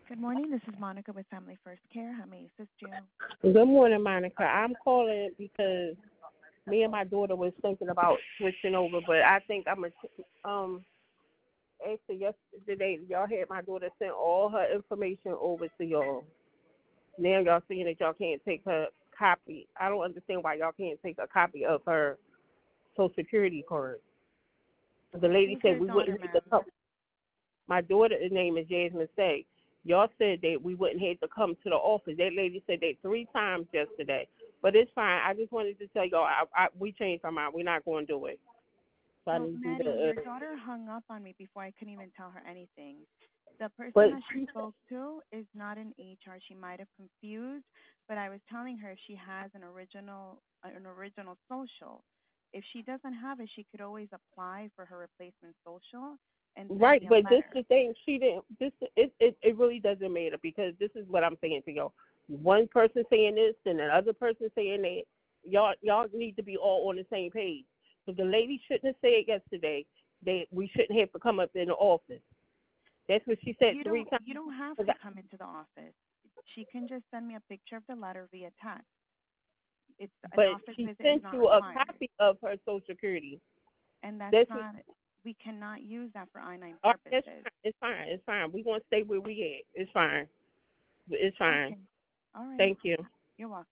Good morning. This is Monica with Family First Care. How may I assist you? Good morning, Monica. I'm calling because me and my daughter was thinking about switching over, but I think I'm gonna actually yesterday y'all had my daughter send all her information over to y'all. Now y'all seeing that y'all can't take her copy. I don't understand why y'all can't take a copy of her Social Security card. The lady Who's said your we daughter, wouldn't have to ma'am? come. My daughter's name is Jasmine Say. Y'all said that we wouldn't have to come to the office. That lady said that 3 times yesterday. But it's fine. I just wanted to tell y'all we changed our mind. We're not going to do it. So I Well, need you Maddie, to. your daughter hung up on me before I couldn't even tell her anything. The person But that she spoke to is not in HR. She might have confused, but I was telling her she has an original social. If she doesn't have it, she could always apply for her replacement social and send right, me a but this letter. the thing. She didn't. It really doesn't matter because this is what I'm saying to y'all. One person saying this and another person saying that. Y'all need to be all on the same page. So the lady shouldn't have said yesterday that we shouldn't have to come up in the office. That's what she said You three don't times. you don't have to come into the office. She can just send me a picture of the letter via text. It's an But office she visit is sent not you a required, copy of her Social Security. and that's That's what. not. We cannot use that for I-9 All right, that's purposes. fine. It's fine. It's fine. We're gonna stay where we at. It's fine. It's fine. Okay. All right. Thank you. You're welcome.